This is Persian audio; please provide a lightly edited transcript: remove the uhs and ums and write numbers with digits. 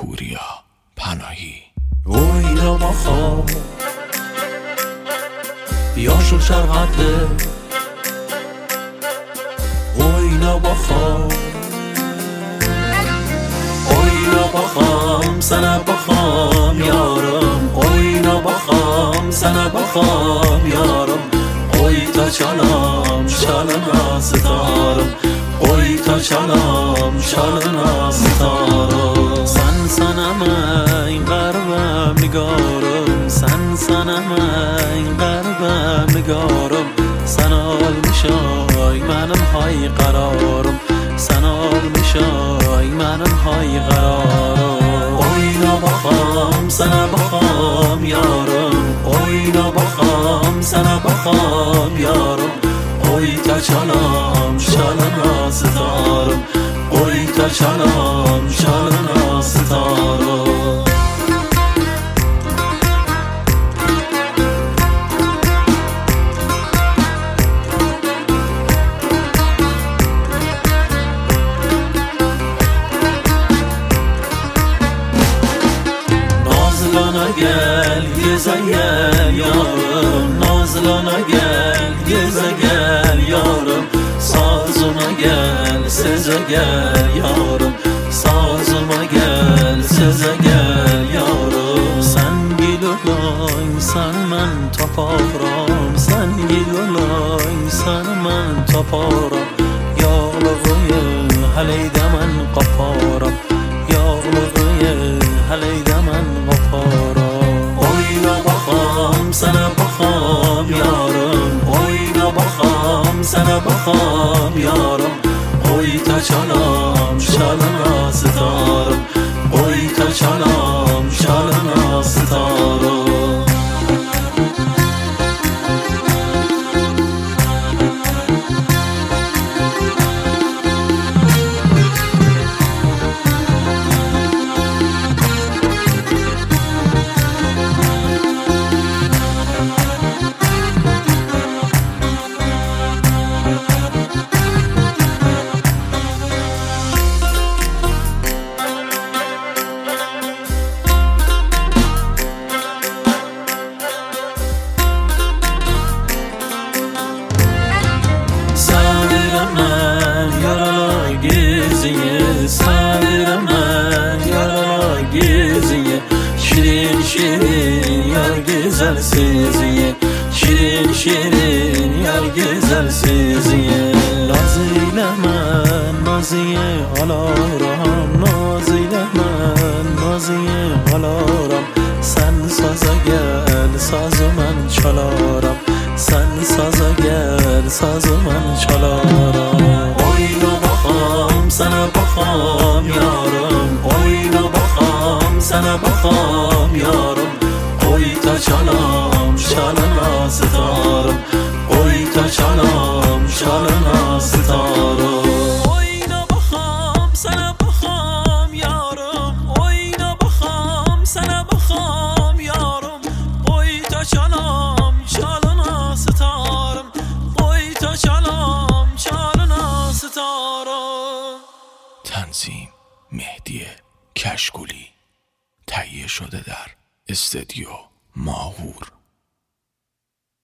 پوریا پناهی. اوینا با خواب یا شو شرقته، اوینا با خواب، اوینا با خوام سنه بخوام یارم، اوینا با خوام سنه بخوام یارم، اوی تا چالم شالنا ستارم، اوی تا چالم شالنا ستارم. سن سنم این قربم نگارم، سن سنم این قربم نگارم، سنال میشای منم های قرارم، سنال میشای منم های قرارم. اوینا بخوام سنه بخوام یارم، اوینا بخوام سنه بخوام یارم، اوی تا چالم شالنا ستارم، اوی تا چالم شالنا ستارم. نازلانه گل گزه گل یارم، نازلانه گل گزه گل یارم، سازما گل سزه گل یارم، سازما گل سزه گل یارم. سن گیلولاین سن من تپارم، سن گیلولاین سن من تپارم، یاغلقوی هلید من قپارم، یاغلقوی هلید من قپارم. اوینا بخوام سنه بخوام یارم، اوینا بخوام سنه بخوام یارم، اوی تا چالم شالنا ستارم، اوی تا چالم شالنا ستارم. شیرین شیرین یار güzel siziye، şirin şirin yar güzel siziye. Nazile men naziye alaram، nazile men naziye alaram، sen saza gel sazı men çalaram، sen saza gel sazı men çalaram. Oyna bakalım sana bakalım yarım، oyna bakalım sana bakalım yarım، oy ta çalam şalına sitarım، oy ta çalam şalına sitarım. Oyna bakalım sana bakalım yarım، oyna bakalım sana bakalım yarım، oy ta çalam şalına sitarım، oy ta çalam şalına sitarım. تنظیم مهدی کشکولی، تهیه شده در استودیو ماهور.